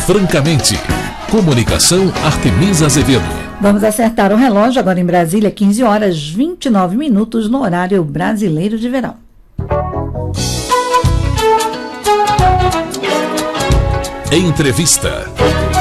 Francamente. Comunicação Artemisa Azevedo. Vamos acertar o relógio agora em Brasília, 15 horas 29 minutos no horário brasileiro de verão. Entrevista.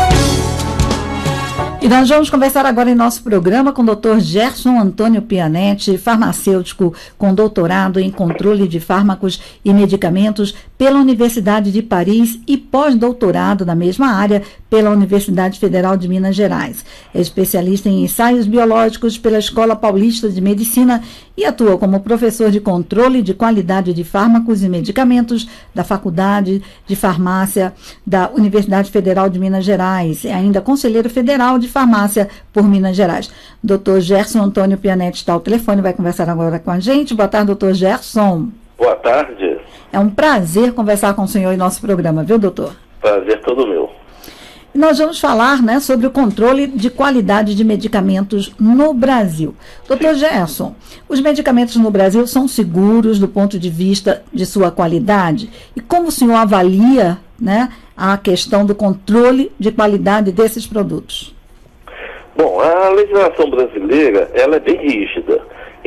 E nós vamos conversar agora em nosso programa com o Dr. Gerson Antônio Pianetti, farmacêutico com doutorado em controle de fármacos e medicamentos pela Universidade de Paris e pós-doutorado na mesma área pela Universidade Federal de Minas Gerais. É especialista em ensaios biológicos pela Escola Paulista de Medicina e atua como professor de controle de qualidade de fármacos e medicamentos da Faculdade de Farmácia da Universidade Federal de Minas Gerais e ainda conselheiro federal de farmácia por Minas Gerais. Dr. Gerson Antônio Pianetti está ao telefone, vai conversar agora com a gente. Boa tarde, doutor Gerson. Boa tarde. É um prazer conversar com o senhor em nosso programa, viu, doutor? Prazer todo meu. Nós vamos falar, né, sobre o controle de qualidade de medicamentos no Brasil. Doutor Gerson, os medicamentos no Brasil são seguros do ponto de vista de sua qualidade? E como o senhor avalia, né, a questão do controle de qualidade desses produtos? Bom, a legislação brasileira, ela é bem rígida.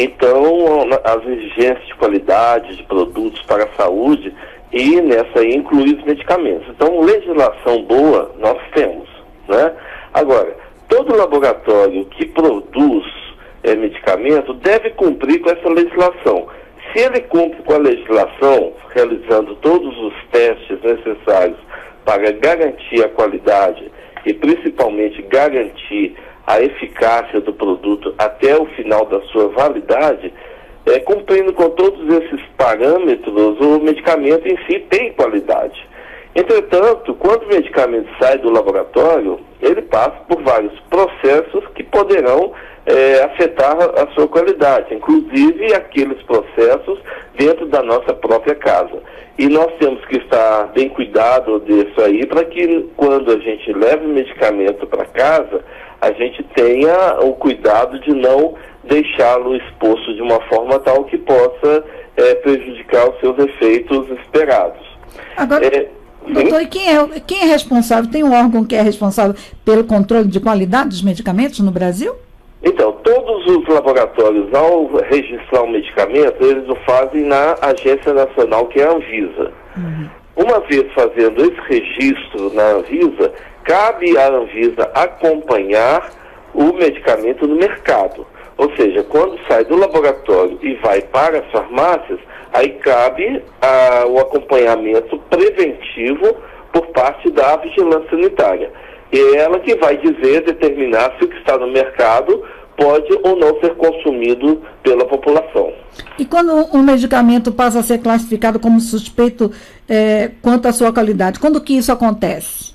Então, as exigências de qualidade de produtos para a saúde, e nessa aí inclui os medicamentos. Então, legislação boa nós temos, né? Agora, todo laboratório que produz medicamento deve cumprir com essa legislação. Se ele cumpre com a legislação, realizando todos os testes necessários para garantir a qualidade e principalmente garantir a eficácia do produto até o final da sua validade, cumprindo com todos esses parâmetros, o medicamento em si tem qualidade. Entretanto, quando o medicamento sai do laboratório, ele passa por vários processos que poderão afetar a sua qualidade, inclusive aqueles processos dentro da nossa própria casa. E nós temos que estar bem cuidado disso aí, para que quando a gente leve o medicamento para casa, a gente tenha o cuidado de não deixá-lo exposto de uma forma tal que possa prejudicar os seus efeitos esperados. Agora, doutor, e quem é responsável? Tem um órgão que é responsável pelo controle de qualidade dos medicamentos no Brasil? Então, todos os laboratórios, ao registrar um medicamento, eles o fazem na Agência Nacional, que é a Anvisa. Uma vez fazendo esse registro na Anvisa, cabe à Anvisa acompanhar o medicamento no mercado. Ou seja, quando sai do laboratório e vai para as farmácias, aí cabe o acompanhamento preventivo por parte da vigilância sanitária. E é ela que vai determinar se o que está no mercado pode ou não ser consumido pela população. E quando um medicamento passa a ser classificado como suspeito quanto à sua qualidade, quando que isso acontece?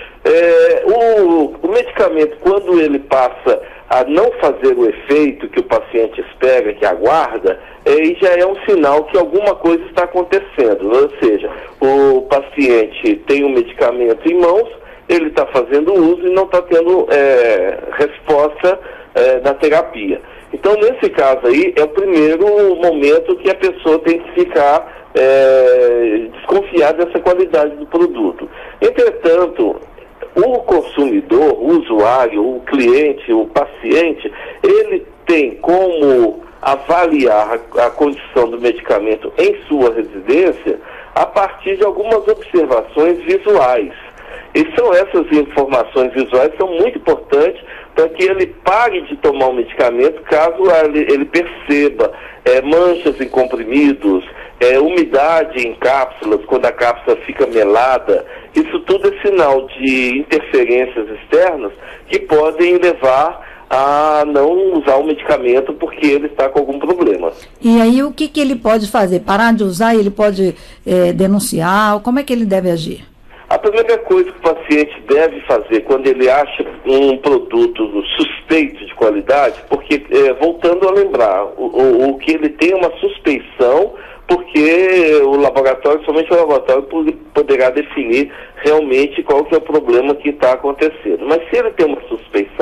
O medicamento, quando ele passa a não fazer o efeito que o paciente espera, que aguarda, já é um sinal que alguma coisa está acontecendo. Ou seja, o paciente tem um medicamento em mãos, ele está fazendo uso e não está tendo resposta da terapia. Então, nesse caso aí, é o primeiro momento que a pessoa tem que ficar desconfiada dessa qualidade do produto. Entretanto, o consumidor, o usuário, o cliente, o paciente, ele tem como avaliar a condição do medicamento em sua residência a partir de algumas observações visuais. E são essas informações visuais que são muito importantes para que ele pare de tomar o medicamento caso ele perceba manchas em comprimidos, umidade em cápsulas, quando a cápsula fica melada. Isso tudo é sinal de interferências externas que podem levar a não usar o medicamento porque ele está com algum problema. E aí o que ele pode fazer? Parar de usar? Ele pode denunciar? Como é que ele deve agir? A primeira coisa que o paciente deve fazer quando ele acha um produto suspeito de qualidade, porque, voltando a lembrar, o que ele tem é uma suspeição, porque o laboratório, somente o laboratório poderá definir realmente qual que é o problema que está acontecendo. Mas se ele tem uma suspeição,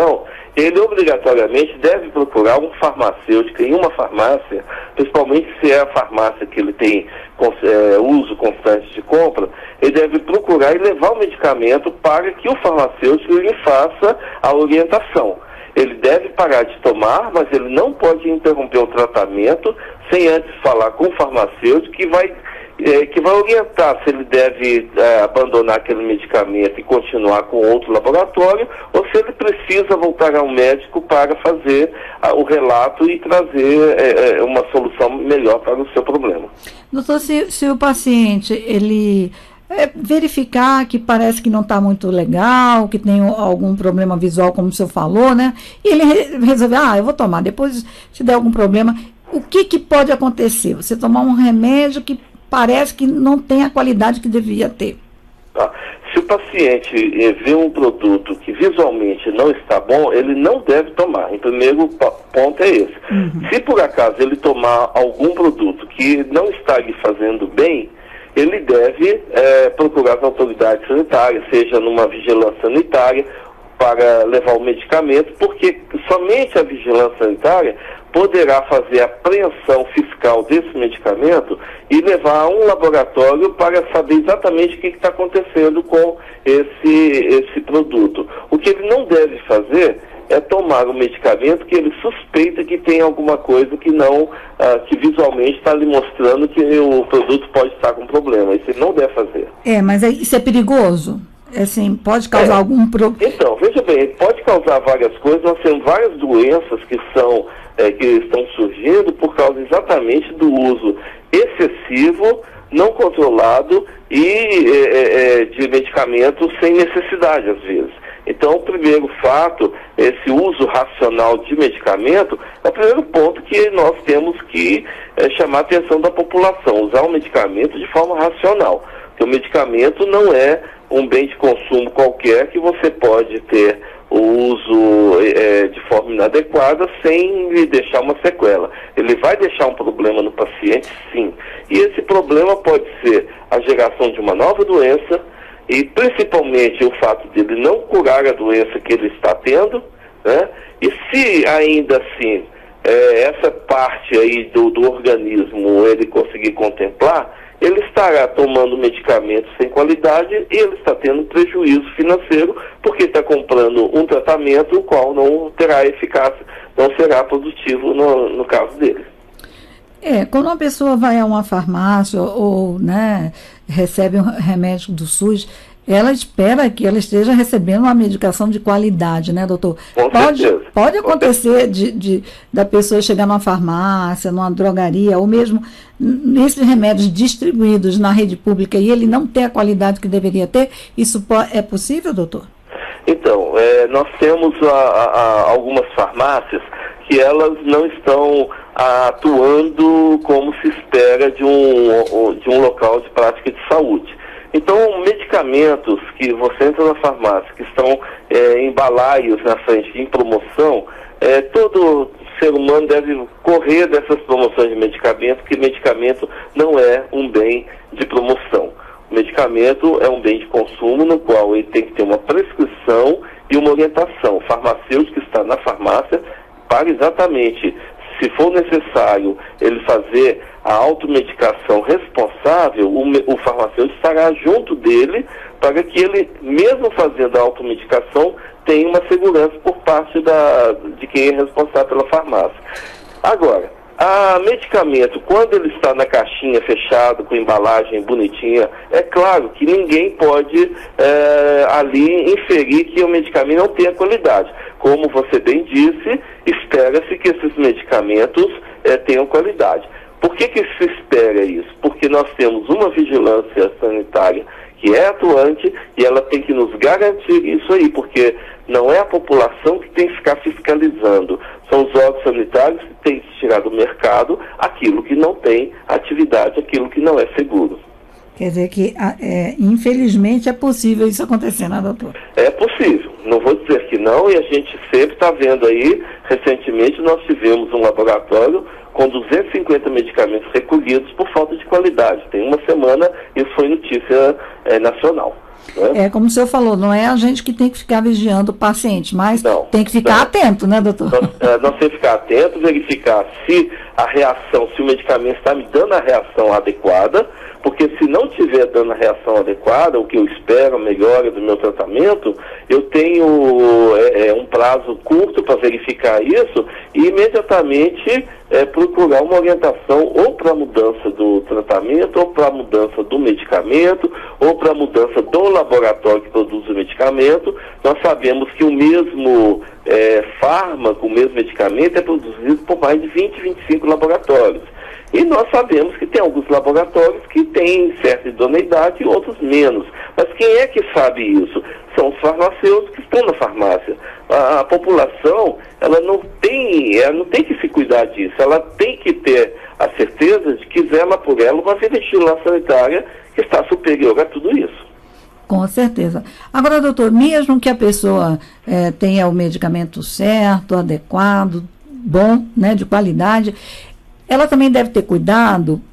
ele obrigatoriamente deve procurar um farmacêutico em uma farmácia, principalmente se é a farmácia que ele tem uso constante de compra, ele deve procurar e levar o medicamento para que o farmacêutico lhe faça a orientação. Ele deve parar de tomar, mas ele não pode interromper o tratamento sem antes falar com o farmacêutico que vai orientar se ele deve abandonar aquele medicamento e continuar com outro laboratório, ou se ele precisa voltar ao médico para fazer o relato e trazer uma solução melhor para o seu problema. Doutor, se o paciente, ele verificar que parece que não está muito legal, que tem algum problema visual, como o senhor falou, né? E ele resolver, eu vou tomar, depois se der algum problema, o que pode acontecer? Você tomar um remédio que parece que não tem a qualidade que devia ter. Se o paciente vê um produto que visualmente não está bom, ele não deve tomar. Em primeiro ponto é esse. Se por acaso ele tomar algum produto que não está lhe fazendo bem, ele deve procurar as autoridades sanitárias, seja numa vigilância sanitária, para levar o medicamento, porque somente a vigilância sanitária poderá fazer a apreensão fiscal desse medicamento e levar a um laboratório para saber exatamente o que está acontecendo com esse produto. O que ele não deve fazer é tomar o medicamento que ele suspeita que tem alguma coisa que não, que visualmente está lhe mostrando que o produto pode estar com problema. Isso ele não deve fazer. Mas isso é perigoso? Assim, pode causar algum problema? Então, veja bem, pode causar várias coisas. Nós temos várias doenças que estão surgindo por causa exatamente do uso excessivo, não controlado e de medicamentos sem necessidade, às vezes. Então, o primeiro fato, esse uso racional de medicamento, é o primeiro ponto que nós temos que chamar a atenção da população, usar o medicamento de forma racional. Porque o medicamento não é um bem de consumo qualquer que você pode ter o uso de forma inadequada sem lhe deixar uma sequela. Ele vai deixar um problema no paciente, sim. E esse problema pode ser a geração de uma nova doença, e principalmente o fato de ele não curar a doença que ele está tendo, né? E se ainda assim essa parte aí do organismo ele conseguir contemplar, ele estará tomando medicamentos sem qualidade e ele está tendo um prejuízo financeiro porque está comprando um tratamento o qual não terá eficácia, não será produtivo no caso dele. Quando uma pessoa vai a uma farmácia ou recebe um remédio do SUS, ela espera que ela esteja recebendo uma medicação de qualidade, né, doutor? Pode acontecer da pessoa chegar numa farmácia, numa drogaria, ou mesmo nesses remédios distribuídos na rede pública e ele não ter a qualidade que deveria ter? Isso é possível, doutor? Então, nós temos algumas farmácias que elas não estão atuando como se espera de um local de prática de saúde. Então, medicamentos que você entra na farmácia, que estão em balaios na frente, em promoção, todo ser humano deve correr dessas promoções de medicamento, porque medicamento não é um bem de promoção. O medicamento é um bem de consumo no qual ele tem que ter uma prescrição e uma orientação. O farmacêutico que está na farmácia para exatamente, se for necessário, ele fazer a automedicação responsável, o farmacêutico estará junto dele para que ele, mesmo fazendo a automedicação, tenha uma segurança por parte de quem é responsável pela farmácia. Agora, medicamento, quando ele está na caixinha fechado, com embalagem bonitinha, é claro que ninguém pode ali inferir que o medicamento não tenha qualidade. Como você bem disse, espera-se que esses medicamentos tenham qualidade. Por que se espera isso? Porque nós temos uma vigilância sanitária que é atuante e ela tem que nos garantir isso aí, porque não é a população que tem que ficar fiscalizando, são os órgãos sanitários que têm que tirar do mercado aquilo que não tem atividade, aquilo que não é seguro. Quer dizer que, infelizmente, é possível isso acontecer, né, doutor? É possível, não vou dizer que não, e a gente sempre está vendo aí, recentemente nós tivemos um laboratório com 250 medicamentos recolhidos por falta de qualidade. Tem uma semana, isso foi notícia nacional. Né? É como o senhor falou, não é a gente que tem que ficar vigiando o paciente, mas Não, tem que ficar atento, né, doutor? Nós temos que ficar atento, verificar se a reação, se o medicamento está me dando a reação adequada, porque se não estiver dando a reação adequada, o que eu espero, a melhora do meu tratamento, eu tenho um prazo curto para verificar isso e imediatamente procurar uma orientação ou para a mudança do tratamento, ou para a mudança do medicamento, ou para a mudança do laboratório que produz o medicamento. Nós sabemos que o mesmo fármaco, o mesmo medicamento é produzido por mais de 20, 25 laboratórios. E nós sabemos que tem alguns laboratórios que têm certa idoneidade e outros menos. Mas quem é que sabe isso? São os farmacêuticos que estão na farmácia. A população, ela não tem que se cuidar disso. Ela tem que ter a certeza de que zela por ela uma vigilância sanitária que está superior a tudo isso. Com certeza. Agora, doutor, mesmo que a pessoa tenha o medicamento certo, adequado, bom, né, de qualidade, ela também deve ter cuidado,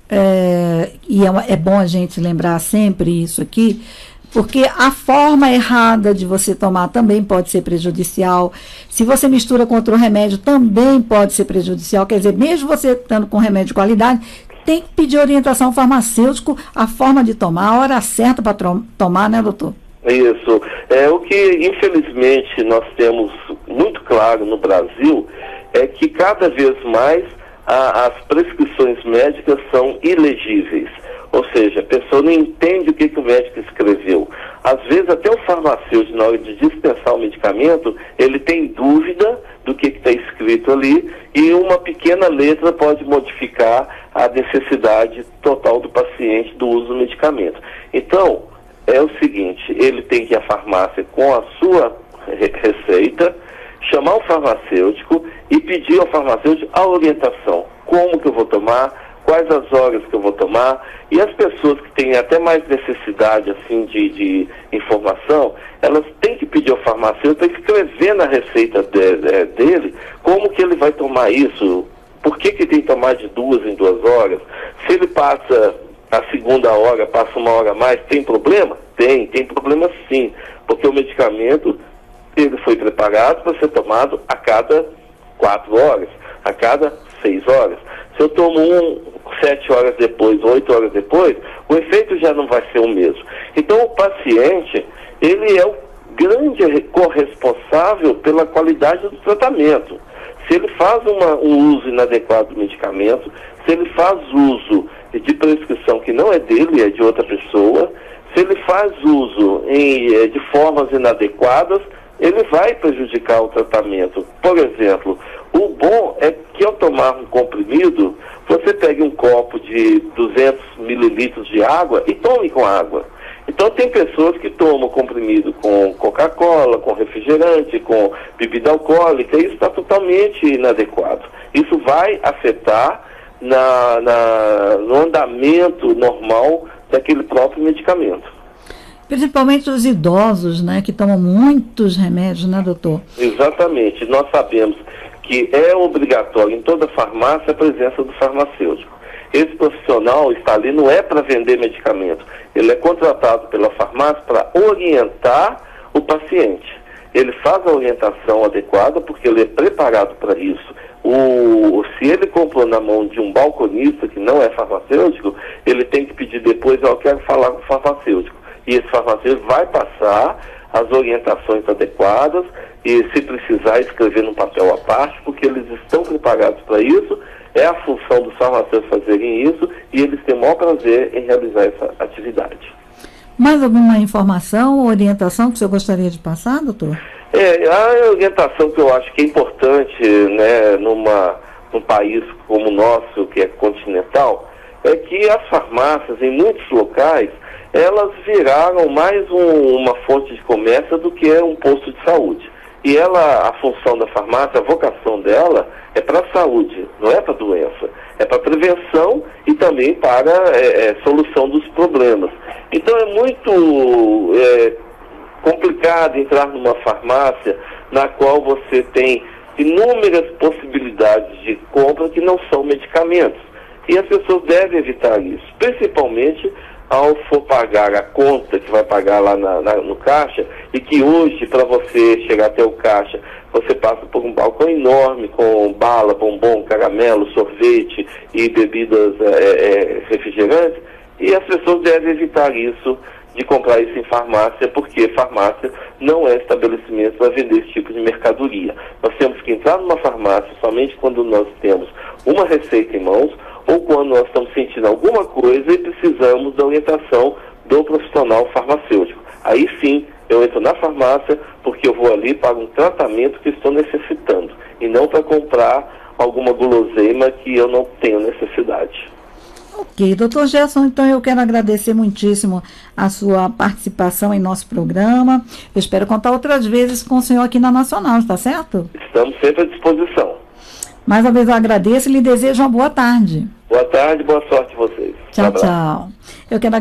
e é bom a gente lembrar sempre isso aqui, porque a forma errada de você tomar também pode ser prejudicial. Se você mistura com outro remédio, também pode ser prejudicial. Quer dizer, mesmo você estando com remédio de qualidade, tem que pedir orientação ao farmacêutico, a forma de tomar, a hora certa para tomar, né, doutor? Isso. O que, infelizmente, nós temos muito claro no Brasil é que cada vez mais as prescrições médicas são ilegíveis. Ou seja, a pessoa não entende o que o médico escreveu. Às vezes, até o farmacêutico, na hora de dispensar o medicamento, ele tem dúvida do que está escrito ali e uma pequena letra pode modificar a necessidade total do paciente do uso do medicamento. Então, é o seguinte, ele tem que ir à farmácia com a sua receita, chamar o farmacêutico e pedir ao farmacêutico a orientação. Como que eu vou tomar? Quais as horas que eu vou tomar? E as pessoas que têm até mais necessidade assim, de informação, elas têm que pedir ao farmacêutico para escrever na receita dele como que ele vai tomar isso, por que tem que tomar de 2 em 2 horas. Se ele passa a segunda hora, passa 1 hora a mais, tem problema? Tem problema sim, porque o medicamento ele foi preparado para ser tomado a cada 4 horas, a cada 6 horas. Se eu tomo 7 horas depois, 8 horas depois, o efeito já não vai ser o mesmo. Então o paciente, ele é o grande corresponsável pela qualidade do tratamento. Se ele faz um uso inadequado do medicamento, se ele faz uso de prescrição que não é dele, é de outra pessoa, se ele faz uso de formas inadequadas, ele vai prejudicar o tratamento. Por exemplo, o bom é que ao tomar um comprimido, você pegue um copo de 200 mililitros de água e tome com água. Então tem pessoas que tomam comprimido com Coca-Cola, com refrigerante, com bebida alcoólica, e isso está totalmente inadequado. Isso vai afetar no andamento normal daquele próprio medicamento. Principalmente os idosos, né, que tomam muitos remédios, né, doutor? Exatamente. Nós sabemos que é obrigatório em toda farmácia a presença do farmacêutico. Esse profissional está ali não é para vender medicamento. Ele é contratado pela farmácia para orientar o paciente. Ele faz a orientação adequada porque ele é preparado para isso. Se ele comprou na mão de um balconista que não é farmacêutico, ele tem que pedir depois, eu quero falar com o farmacêutico. E esse farmacêutico vai passar as orientações adequadas e, se precisar, escrever num papel à parte, porque eles estão preparados para isso, é a função dos farmacêuticos fazerem isso e eles têm o maior prazer em realizar essa atividade. Mais alguma informação ou orientação que o senhor gostaria de passar, doutor? A orientação que eu acho que é importante, né, num país como o nosso, que é continental, é que as farmácias, em muitos locais, elas viraram mais uma fonte de comércio do que um posto de saúde. E a função da farmácia, a vocação dela é para a saúde, não é para doença. É para prevenção e também para solução dos problemas. Então é muito complicado entrar numa farmácia na qual você tem inúmeras possibilidades de compra que não são medicamentos. E as pessoas devem evitar isso, principalmente ao for pagar a conta que vai pagar lá no caixa, e que hoje, para você chegar até o caixa, você passa por um balcão enorme com bala, bombom, caramelo, sorvete e bebidas refrigerantes, e as pessoas devem evitar isso, de comprar isso em farmácia, porque farmácia não é estabelecimento para vender esse tipo de mercadoria. Nós temos que entrar numa farmácia somente quando nós temos uma receita em mãos, ou quando nós estamos sentindo alguma coisa e precisamos da orientação do profissional farmacêutico. Aí sim, eu entro na farmácia porque eu vou ali para um tratamento que estou necessitando, e não para comprar alguma guloseima que eu não tenho necessidade. Ok, doutor Gerson, então eu quero agradecer muitíssimo a sua participação em nosso programa. Eu espero contar outras vezes com o senhor aqui na Nacional, está certo? Estamos sempre à disposição. Mais uma vez eu agradeço e lhe desejo uma boa tarde. Boa tarde, boa sorte a vocês. Tchau, tchau. Eu quero